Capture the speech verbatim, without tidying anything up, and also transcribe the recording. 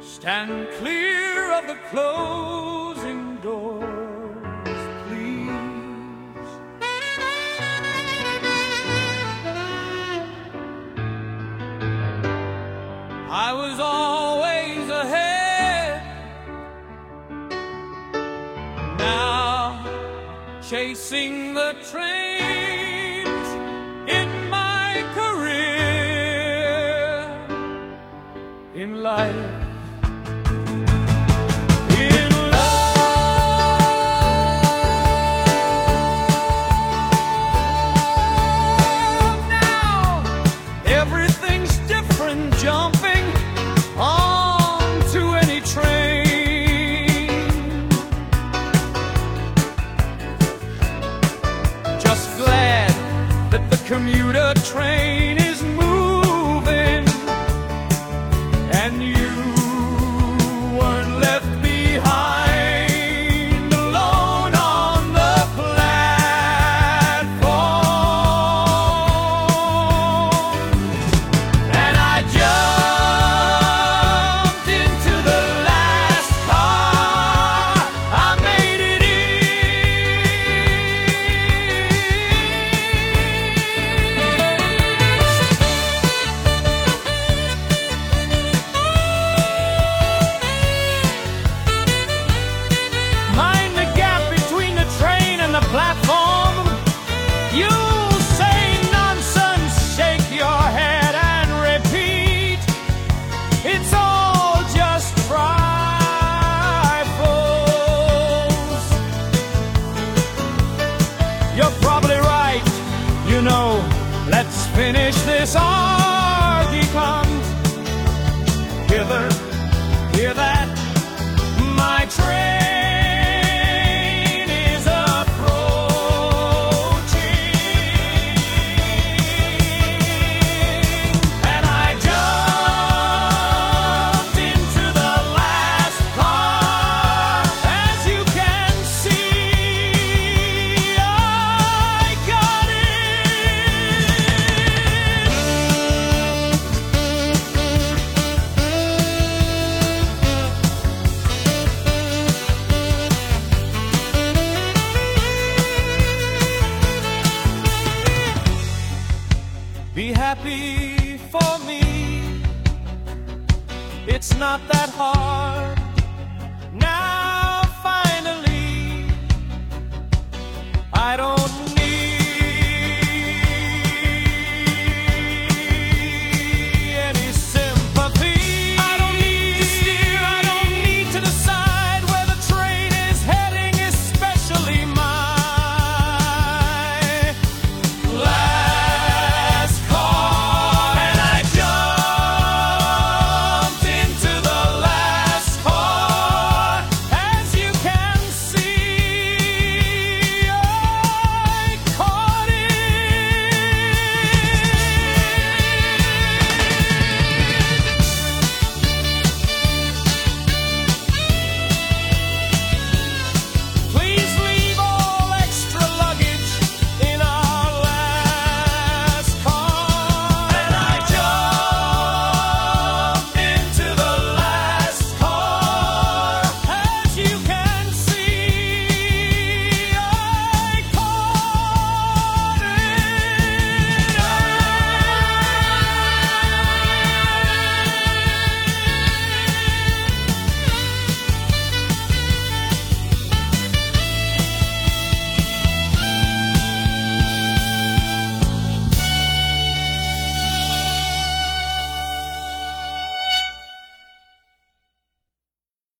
Stand clear of the closing doors, please. I was always ahead, now chasing the trains in my career, in life. Jumping onto any train, just glad that the commuter train is moving, and you weren't left behind alone on the platform. And I just platform, you'll say nonsense, shake your head and repeat, it's all just trifles. You're probably right, you know, let's finish this argument. Hear the, hear that, my train be happy for me, it's not that hard. Now finally, I don't